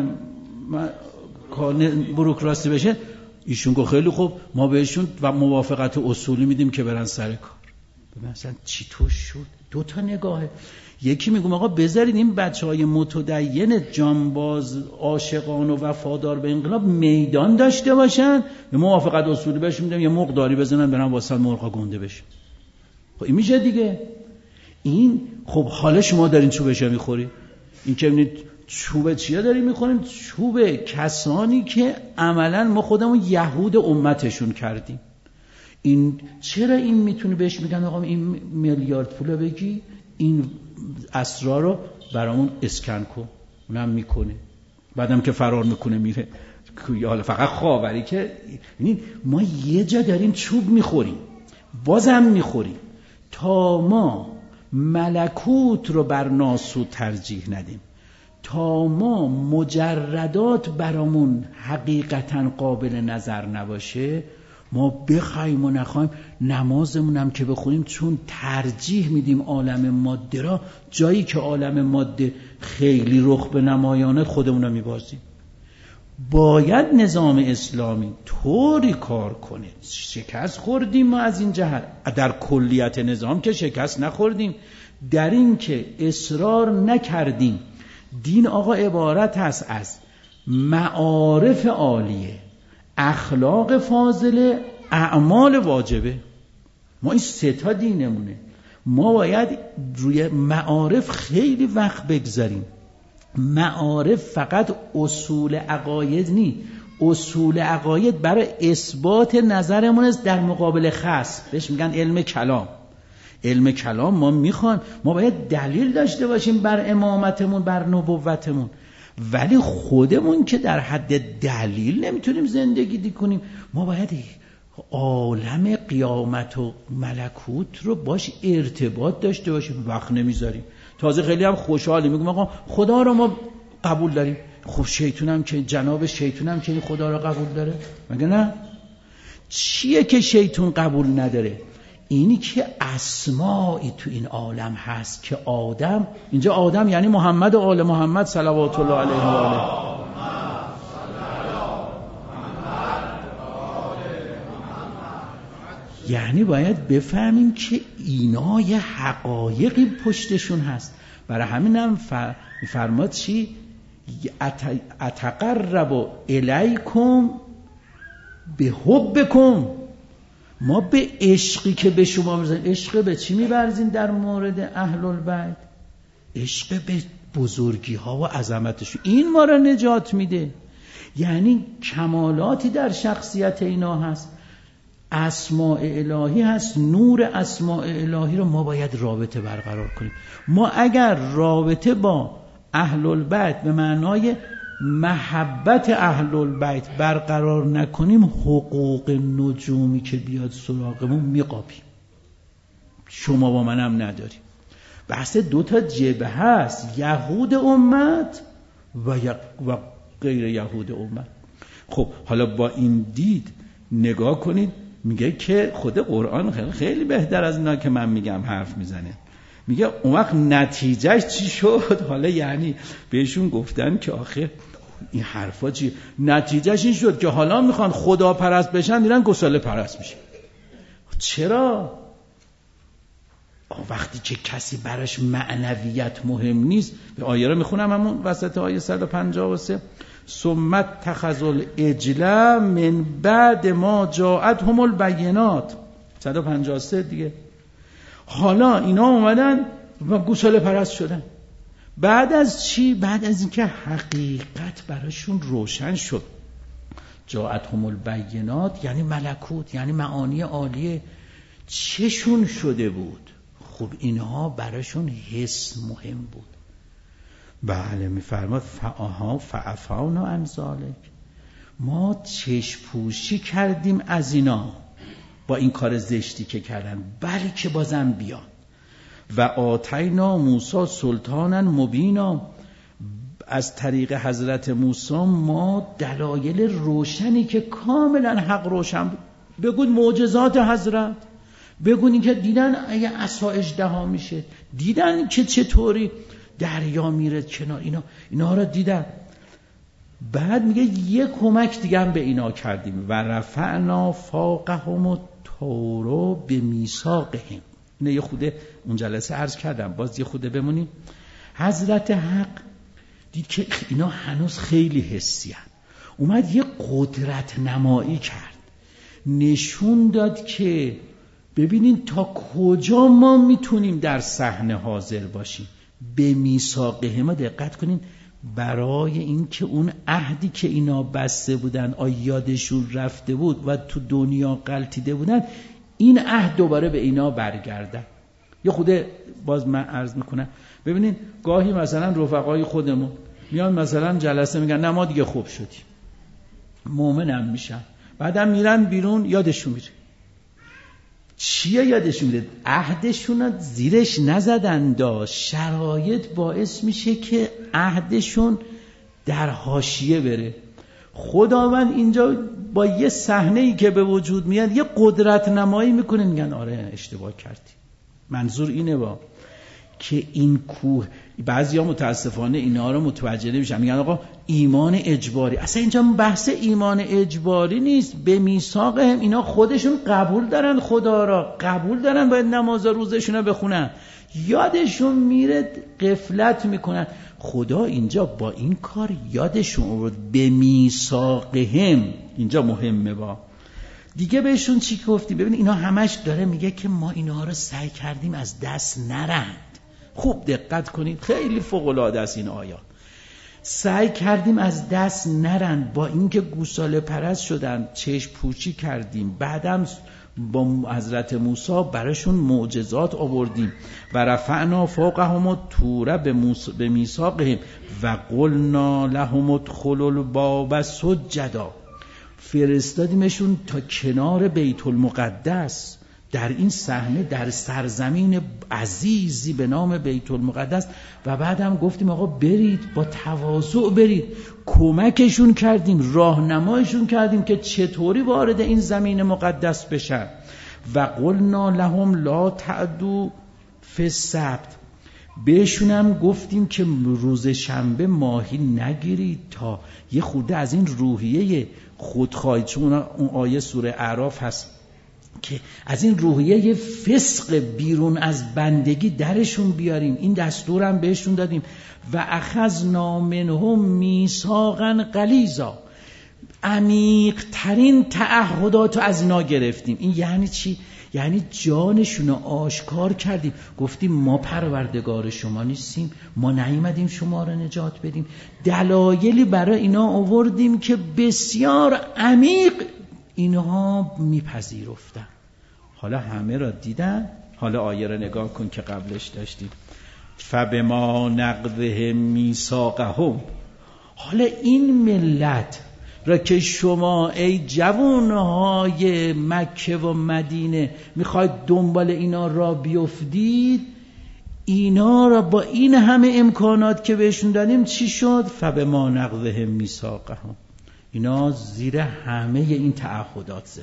[SPEAKER 1] بوروکراسی بشه. ایشون گفت خیلی خوب ما بهشون و موافقت اصولی میدیم که برن سر کار. مثلا چطور شد؟ دو تا نگاهه. یکی میگم آقا بذارید این بچهای متدین جانباز عاشقان و وفادار به انقلاب میدان داشته باشن، به موافقت اصولی بهشون میدم یه مقداری بزنن برن واسه مرغا گنده بشه. خب این میشه دیگه. این خب حالا شما دارین چوبشو میخوری. این که میبینید چوب چیا داریم میخوریم؟ چوب کسانی که عملا ما خودمون یهود امتشون کردیم. این چرا این میتونه بهش میگن آقا این میلیارد پولو بگی، این اسرار رو برامون اسکن کن، اونم میکنه، بعدم که فرار میکنه میره. حالا فقط خاوری که یعنی ما یه جا داریم چوب میخوریم، بازم میخوریم تا ما ملکوت رو بر ناسوت ترجیح ندیم، تا ما مجردات برامون حقیقتا قابل نظر نباشه. ما بخوایم و نخوایم نمازمونم که بخونیم، چون ترجیح میدیم عالم ماده را، جایی که عالم ماده خیلی رخ به نمایانت خودمونو میبازیم. باید نظام اسلامی طوری کار کنه. شکست خوردیم ما از این جهت، در کلیت نظام که شکست نخوردیم، در این که اصرار نکردیم دین آقا عبارت هست از معارف عالیه، اخلاق فاضله، اعمال واجبه. ما این سه تا دینمونه. ما باید روی معارف خیلی وقت بگذاریم. معارف فقط اصول عقاید نی، اصول عقاید برای اثبات نظرمون است در مقابل خصم، بهش میگن علم کلام. علم کلام ما باید دلیل داشته باشیم بر امامتمون، بر نبوتمون، ولی خودمون که در حد دلیل نمیتونیم زندگی کنیم. ما باید عالم قیامت و ملکوت رو باش ارتباط داشته باشیم، وقت نمیذاریم. تازه خیلی هم خوشحالیم، میگم آقا خدا رو ما قبول داریم. خب شیطونم که جناب شیطونم که این خدا رو قبول داره؟ مگه نه؟ چیه که شیطون قبول نداره؟ اینی که اسمایی تو این عالم هست که آدم، اینجا آدم یعنی محمد و آل محمد صلوات الله علیه و آله، یعنی باید بفهمیم که اینا یه حقایقی پشتشون هست. برای همینم فرماد چی؟ اتقرب الیکم به حبکم. ما به عشقی که به شما می‌رسیم، عشق به چی می‌ورزیم در مورد اهل البیت؟ عشق به بزرگی ها و عظمتشون. این ما را نجات میده. یعنی کمالاتی در شخصیت اینا هست، اسماء الهی هست، نور اسماء الهی رو ما باید رابطه برقرار کنیم. ما اگر رابطه با اهل البیت به معنای محبت اهل البیت برقرار نکنیم، حقوق نجومی که بیاد سراغمون میقاپیم. شما با منم نداریم. بحث دوتا جبهه هست، یهود امت و غیر یهود امت. خب حالا با این دید نگاه کنید، میگه که خود قرآن خیلی بهتر از اینا که من میگم حرف میزنه. میگه اون وقت نتیجهش چی شد؟ حالا یعنی بهشون گفتن که آخه این حرفا چی؟ نتیجهش این شد که حالا میخوان خدا پرست بشن، میرن گساله پرست میشه. چرا؟ وقتی که کسی براش معنویت مهم نیست. به آیه رو میخونم همون وسط آیه 153، ثمت تخذل اجلا من بعد ما جاءتهم البینات، 153 دیگه. حالا اینا اومدن و گوساله پرست شدن. بعد از چی؟ بعد از اینکه حقیقت براشون روشن شد. جاءتهم البینات یعنی ملکوت، یعنی معانی عالیه چشون شده بود. خب اینها براشون حس مهم بود. بله میفرماد فعفونا عن ذلک، ما چشم‌پوشی کردیم از اینا با این کار زشتی که کردن، بلکه بازم بیان. و آتینا موسی سلطانا مبینا، از طریق حضرت موسی ما دلایل روشنی که کاملا حق روشن بود. بگوید معجزات حضرت، بگوید این که دیدن اگه عصا اژدها میشه، دیدن که چطوری دریا میره کنار، اینا رو دیدن. بعد میگه یک کمک دیگه هم به اینا کردیم، و رفعنا فوقهم الطور بمیثاقهم. اینه یه خوده اون جلسه عرض کردم، باز یه خوده بمونیم. حضرت حق دید که اینا هنوز خیلی حسی هست، اومد یه قدرت نمایی کرد، نشون داد که ببینین تا کجا ما میتونیم در صحنه حاضر باشیم. به میثاقه ما دقت کنین، برای این که اون عهدی که اینا بسته بودن یادشون رفته بود و تو دنیا غلطیده بودن، این عهد دوباره به اینا برگرده. یه خوده باز من عرض میکنم، ببینین گاهی مثلا رفقای خودمون میان مثلا جلسه میگن نه ما دیگه خوب شدیم، مؤمنم میشن، بعدم میرن بیرون یادشون میره. چیه یادشون میره؟ عهدشون رو زیرش نزدن، شرایط باعث میشه که عهدشون در حاشیه بره. خداوند اینجا با یه صحنه‌ای که به وجود میاد یه قدرت نمایی میکنه، میگن آره اشتباه کردی. منظور اینه با که این کوه، بعضیا متاسفانه اینا رو متوجه نمیشن، میگن آقا ایمان اجباری. اصلا اینجا بحث ایمان اجباری نیست. به میثاقهم، اینا خودشون قبول دارن، خدا را قبول دارن، باید نماز روزشون رو بخونن، یادشون میره غفلت میکنن. خدا اینجا با این کار یادشون آورد. به میثاقهم اینجا مهمه. با دیگه بهشون چی گفتی؟ ببین اینا همش داره میگه که ما اینا رو سعی کردیم از دست نرند. خوب دقت کنید، خیلی فوق العاده است این آیات. سعی کردیم از دست نرن، با اینکه گوساله پرست شدن چشم پوچی کردیم، بعدم با حضرت موسی براشون معجزات آوردیم و رفعنا فوقهم الطور به میثاقهم و قلنا لهم ادخلوا الباب سجدا. فرستادیمشون تا کنار بیت المقدس، در این صحنه در سرزمین عزیزی به نام بیت المقدس، و بعدم گفتیم آقا برید با تواضع برید، کمکشون کردیم، راهنمایشون کردیم که چطوری وارد این زمین مقدس بشن. و قلنا لهم لا تعدوا فی السبت، بهشونم گفتیم که روز شنبه ماهی نگیرید، تا یه خورده از این روحیه خودخواهی، چون اون آیه سوره اعراف هست که از این روحیه فسق بیرون از بندگی درشون بیاریم، این دستورم بهشون دادیم. و اخذنا منهم میثاقا غلیظا، عمیق ترین تعهدات رو از اینا گرفتیم. این یعنی چی؟ یعنی جانشون رو آشکار کردیم، گفتیم ما پروردگار شما نیستیم، ما نیومدیم شما رو نجات بدیم. دلایلی برای اینا آوردیم که بسیار عمیق اینها میپذیرفتن. حالا همه را دیدن، حالا آیه را نگاه کن که قبلش داشتیم فبما نقضهم میثاقهم. حالا این ملت را که شما ای جوانهای مکه و مدینه میخواید دنبال اینا را بیفتید، اینا را با این همه امکانات که بهشون دادیم چی شد؟ فبما نقضهم میثاقهم، اینا زیر همه این تعهدات زدن.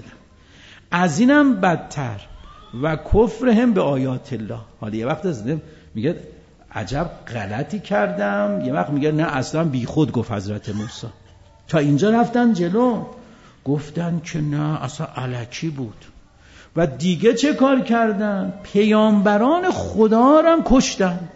[SPEAKER 1] از اینم بدتر و کفرهم به آیات الله. حالا یه وقت از میگه عجب غلطی کردم، یه وقت میگه نه اصلا بی خود گفت حضرت موسی. تا اینجا رفتن جلو، گفتن که نه اصلا الکی بود. و دیگه چه کار کردن؟ پیامبران خدا را کشتند.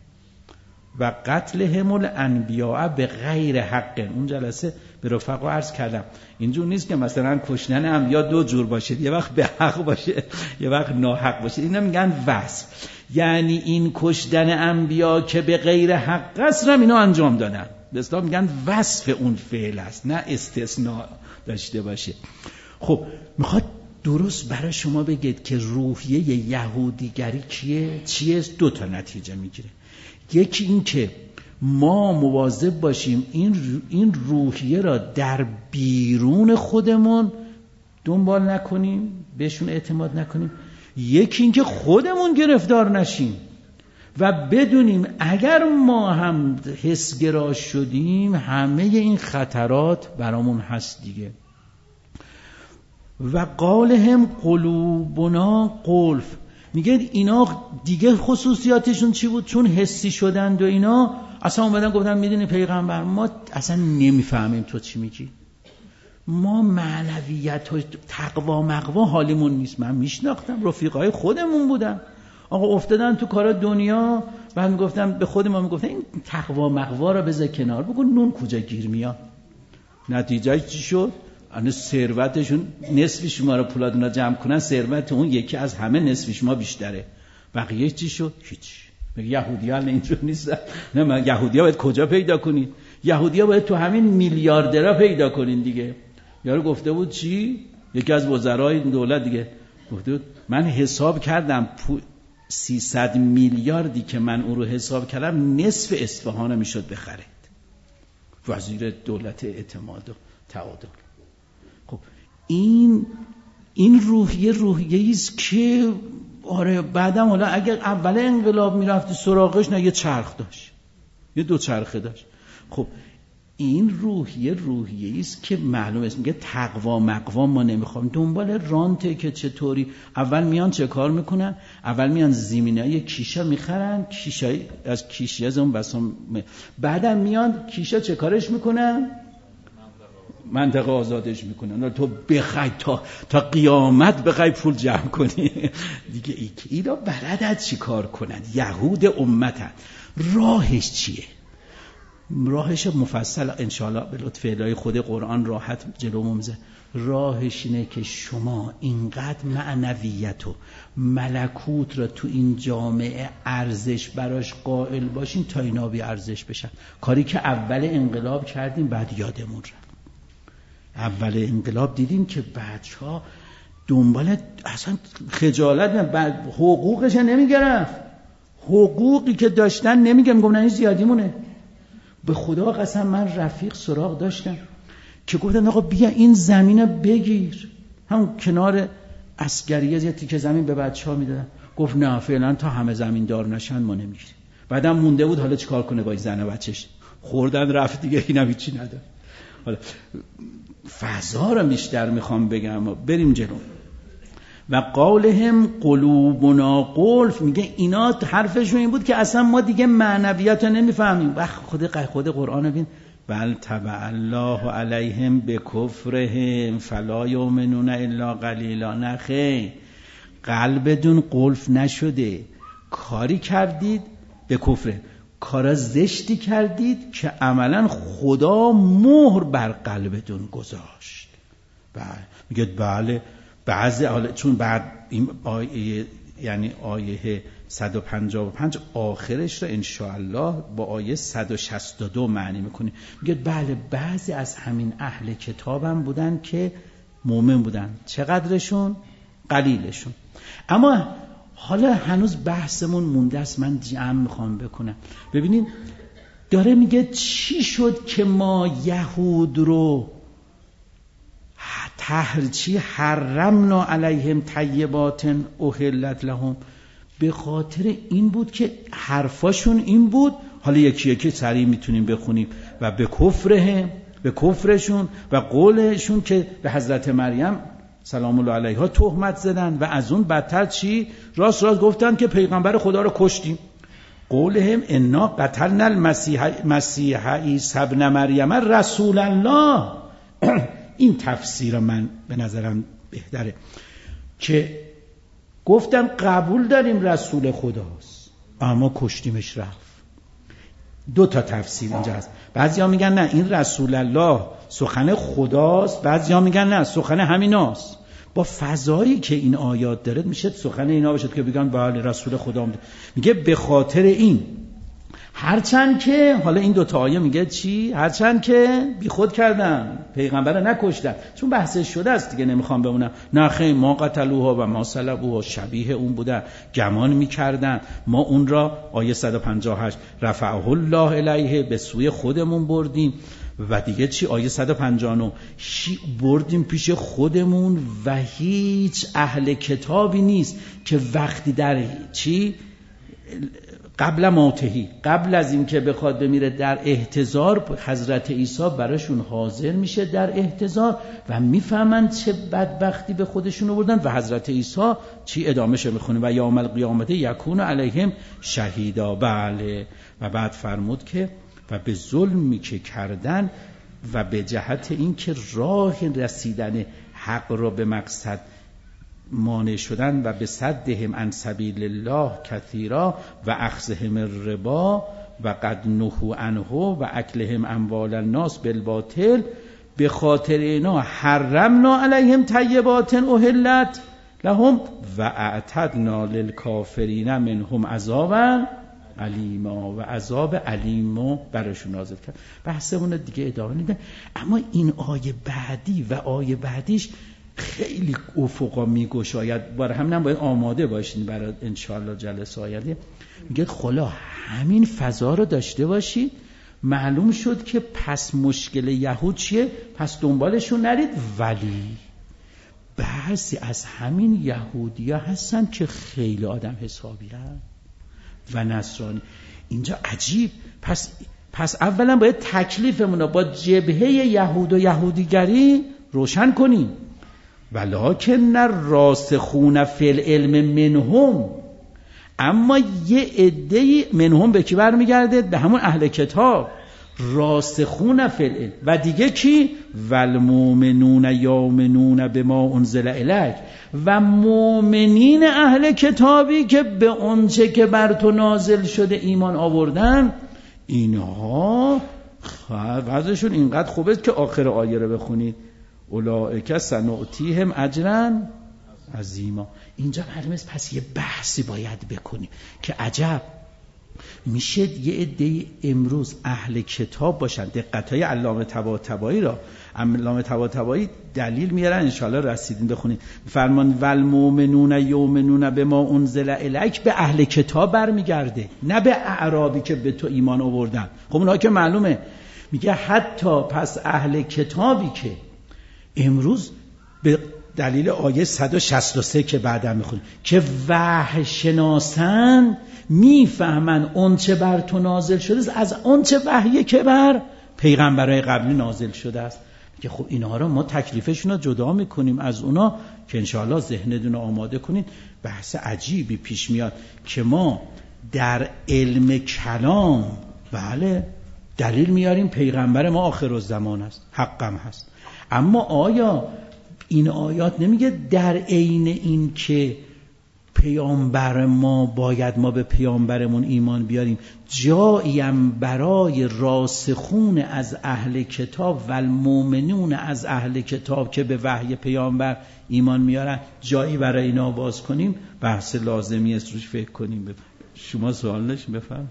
[SPEAKER 1] و قتلهم الانبیاء به غیر حق. اون جلسه به رفقا عرض کردم اینجور نیست که مثلا کشتن انبیا دو جور باشه، یه وقت به حق باشه یه وقت ناحق باشه. اینا میگن وصف، یعنی این کشتن انبیا که به غیر حق است را اینا انجام دادن. به اصطلاح میگن وصف اون فعل است، نه استثناء داشته باشه. خب میخواد درست برای شما بگید که روحیه یهودیگری چیه؟ دو تا نتیجه میگیره. یکی این که ما مواظب باشیم این روحیه را در بیرون خودمون دنبال نکنیم، بهشون اعتماد نکنیم. یکی این که خودمون گرفتار نشیم و بدونیم اگر ما هم حسگرا شدیم همه این خطرات برامون هست دیگه. و قالهم قلوبنا غلف، میگه اینا دیگه خصوصیاتشون چی بود؟ چون حسی شدند و اینا اصلا اومدن گفتن میدونی پیغمبر ما اصلا نمیفهمیم تو چی میگی، ما معنویت و تقوا مقوا حالیمون نیست. من میشناختم رفیقای خودمون بودن، آقا افتادن تو کار دنیا، بعد میگفتم به خود ما میگفتن این تقوا مقوا رو بذار کنار، بگو نون کجا گیر میاد. نتیجه چی شد؟ اون ثروتشون نصف شما رو پولادونا جمع کنن، ثروت اون یکی از همه نصف شما بیشتره. بقیه چی شد؟ هیچ. میگه یهودی‌ها اینجور نیستن. نه من یهودی‌ها باید کجا پیدا کنید؟ یهودی‌ها باید تو همین میلیاردرها پیدا کنین دیگه. یارو گفته بود چی؟ یکی از وزرای دولت دیگه گفته بود من حساب کردم 300 میلیاردی که من اون رو حساب کردم نصف اصفهان میشد بخرید. وزیر دولت اعتماد و تعادل. خب این روحیه است که آره بعدم حالا اگر اول انقلاب میرفتی سراغش نه یه چرخ داشت، یه دو چرخه داشت. خب این روحیه است که معلومه است میگه تقوا مقوا ما نمیخوام، دنبال رانته که چطوری اول میان چه کار میکنن؟ اول میان زمینای کیشا میخرن، کیشای از کیشی از اون بسام، بعدم میان کیشا چه کارش میکنن؟ منطقه آزادش میکنن. تو بخوای تا قیامت بخوای پول جمع کنی دیگه. اینا بلدت چی کار کنن؟ یهود امتن. راهش چیه؟ راهش مفصل انشاءالله به لطف الهی خود قرآن راحت جلو میذاره. راهش اینه که شما اینقدر معنویت و ملکوت را تو این جامعه ارزش براش قائل باشین تا اینا بی ارزش بشن. کاری که اول انقلاب کردیم بعد یادمون رفت. اول انقلاب دیدیم که بچه‌ها دنبال اصلا خجالت بعد حقوقش نمیگرفت، حقوقی که داشتن نمیگم، گفتن این زیادیمونه. به خدا قسم من رفیق سراغ داشتم که گفتن آقا بیا این زمینو بگیر، همون کنار عسکریه یه تیکه زمین به بچه‌ها میدادن. گفت نه فعلا تا همه زمیندار نشن ما نمیگیریم. بعدم مونده بود حالا چیکار کنه با این زن و بچه‌ش، خوردن رفت دیگه، اینم هیچی نداره. حالا فضا رو بیشتر میخوام بگم، بریم جلو. و قولهم قلوبنا قلف، میگه اینا حرفشون این بود که اصلا ما دیگه معنویات رو نمیفهمیم. و خود قرآن رو ببین، بل طبع الله علیهم بکفرهم فلا یؤمنون الا قلیلا. نه خیر، قلبتون قلف نشده، کاری کردید به کفر، کارا زشتی کردید که عملا خدا مهر بر قلبتون گذاشت. بله میگه بله بعضی، چون بعد این آیه یعنی آیه 155 آخرش رو انشاءالله با آیه 162 معنی میکنیم. میگه بله بعضی از همین اهل کتابم بودن که مؤمن بودن، چقدرشون؟ قلیلشون. اما حالا هنوز بحثمون مونده است، من جمع میخوام بکنم. ببینید داره میگه چی شد که ما یهود رو حرمنا علیهم طیبات احلت لهم. به خاطر این بود که حرفاشون این بود، حالا یکی یکی سریع میتونیم بخونیم. و به کفرشون و قولشون که به حضرت مریم سلام الله علیها تهمت زدن و از اون بدتر چی؟ راست گفتن که پیغمبر خدا رو کشتیم. قولهم انا قتلنا المسیح عیسی ابن مریم رسول الله. این تفسیر من به نظرم بهتره که گفتن قبول داریم رسول خداست اما کشتیمش رفت. دو تا تفسیر اینجا هست. بعضیا میگن نه این رسول الله سخن خداست، بعضیا میگن نه سخن همیناست. با فضایی که این آیات داره میشه سخن اینا بشه که بگن بله رسول خدا. میگه به خاطر این، هرچند که حالا این دوتا آیه میگه چی؟ هرچند که بی خود کردن، پیغمبر رو نکشتن، چون بحثش شده است دیگه نمیخوام بمونم. نه خیر، ما قتلوها و ما صلبوها، شبیه اون بودن، گمان میکردن، ما اون را آیه 158 رفعه الله الیه به سوی خودمون بردیم. و دیگه چی؟ آیه 159 بردیم پیش خودمون و هیچ اهل کتابی نیست که وقتی در چی قبل از این که بخواد بمیره در احتضار، حضرت عیسی براشون حاضر میشه در احتضار و میفهمن چه بدبختی به خودشون آوردن. و حضرت عیسی چی ادامهش میخونه؟ و یوم القیامت یکون علیهم شهیدا. بله. و بعد فرمود که و به ظلمی که کردن و به جهت این که راه رسیدن حق را به مقصد مانع شدن و به صدهم عن سبیل الله کثیرا و اخذهم الربا و قد نهوا عنه و اکلهم اموال الناس بالباطل، به خاطر اینا حرمنا علیهم طیبات احلت لهم و اعتدنا للکافرین منهم عذابا علیما. و عذاب علیمو براشون نازل کرد. بحثمون دیگه ادامه میده. اما این آیه بعدی و آیه بعدیش خیلی افقا میگشاید، برای همینم باید آماده باشین برای انشاءالله جلسه آینده. میگه خلا همین فضا رو داشته باشید. معلوم شد که پس مشکل یهود چیه؟ پس دنبالشون نرید. ولی بعضی از همین یهودی‌ها هستن که خیلی آدم حسابی هستن و نصرانی. اینجا عجیب. پس اولا باید تکلیفمون رو با جبهه یهود و یهودیگری روشن کنیم. ولکن الراسخون فی العلم منهم، اما یه عده منهم به کی برمیگرده؟ به همون اهل کتاب. راسخون فی العلم و دیگه کی؟ والمؤمنون یؤمنون بما انزل الیک، و مؤمنین اهل کتابی که به اونچه که بر تو نازل شده ایمان آوردن، اینها وضعشون اینقدر خوبه که آخر آیه رو بخونید اولئک سنؤتیهم اجرا عظیما. اینجا معلومه پس یه بحثی باید بکنیم که عجب میشه یه عده امروز اهل کتاب باشن. دقتای علامه طباطبایی را علامه طباطبایی دلیل میارن، انشالله رسیدین بخونید. فرمان والمؤمنون یؤمنون بما انزل الیک به اهل کتاب برمیگرده، نه به اعرابی که به تو ایمان آوردن. خب اونها که معلومه. میگه حتی پس اهل کتابی که امروز به دلیل آیه 163 که بعدا میخونیم که وحی شناسن میفهمن اون چه بر تو نازل شده است از اون چه وحی که بر پیغمبرای قبلی نازل شده است. که خب اینها رو ما تکلیفشون رو جدا میکنیم از اونا که انشاءالله ذهنتون رو آماده کنید. بحث عجیبی پیش میاد که ما در علم کلام بله دلیل میاریم پیغمبر ما آخرالزمان است، حقم هست، اما آیا این آیات نمیگه در عین این که پیامبر ما باید ما به پیامبرمون ایمان بیاریم جاییم برای راسخون از اهل کتاب و المؤمنون از اهل کتاب که به وحی پیامبر ایمان میارن جایی برای اینا باز کنیم؟ بحث لازمی است روش فکر کنیم. شما سوالش بفهم.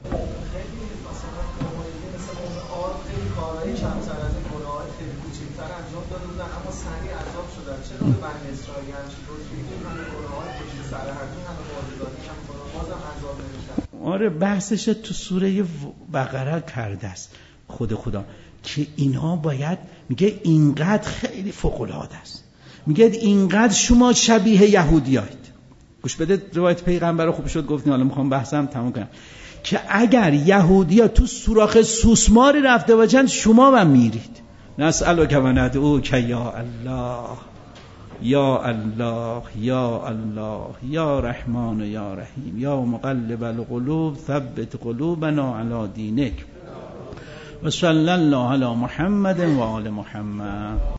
[SPEAKER 2] کارهای کمتر از این گناه‌های خیلی کوچکتر انجام داده بودن اما سریع عذاب شدن. چرا به بنی اسرائیل همچین لطفی این همه گناه‌های پشت سر هم همه وارداتی هم بازم عذاب نمیشن؟
[SPEAKER 1] آره بحثش تو سوره بقره کرده است خدا که اینها باید میگه اینقدر خیلی فوق‌العاده است، میگه اینقدر شما شبیه یهودیایید. گوش بده روایت پیغمبر رو خوب شد گفتین، حالا میخوام بحثم تموم کنم که اگر یهودی‌ها تو سوراخ سوسماری رفته باشن شما هم میرید. نسألک و ندعوک یا الله یا الله یا الله یا رحمان یا رحیم یا مقلب القلوب ثبت قلوبنا علی دینک و صلی الله علی محمد و آل محمد.